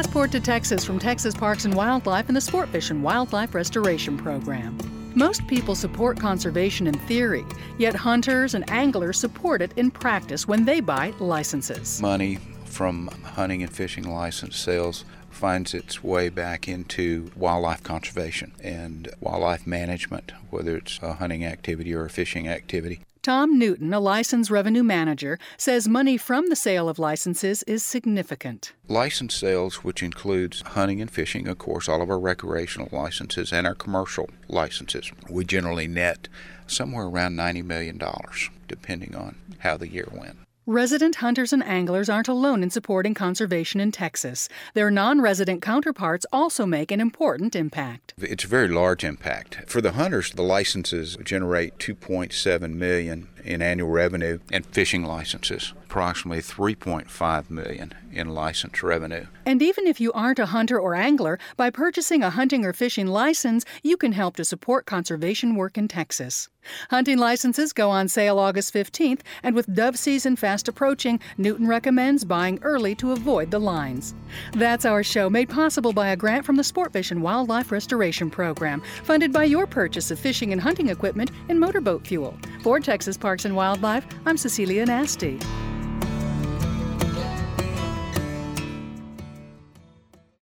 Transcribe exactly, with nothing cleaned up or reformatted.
Transport to Texas from Texas Parks and Wildlife and the Sport Fish and Wildlife Restoration Program. Most people support conservation in theory, yet hunters and anglers support it in practice when they buy licenses. Money from hunting and fishing license sales finds its way back into wildlife conservation and wildlife management, whether it's a hunting activity or a fishing activity. Tom Newton, a license revenue manager, says money from the sale of licenses is significant. License sales, which includes hunting and fishing, of course, all of our recreational licenses and our commercial licenses, we generally net somewhere around ninety million dollars, depending on how the year went. Resident hunters and anglers aren't alone in supporting conservation in Texas. Their non-resident counterparts also make an important impact. It's a very large impact. For the hunters, the licenses generate two point seven million dollars in annual revenue, and fishing licenses, approximately three point five million dollars in license revenue. And even if you aren't a hunter or angler, by purchasing a hunting or fishing license, you can help to support conservation work in Texas. Hunting licenses go on sale August fifteenth, and with dove season fast approaching, Newton recommends buying early to avoid the lines. That's our show, made possible by a grant from the Sport Fish and Wildlife Restoration Program, funded by your purchase of fishing and hunting equipment and motorboat fuel. For Texas Parks and Wildlife, I'm Cecilia Nasty.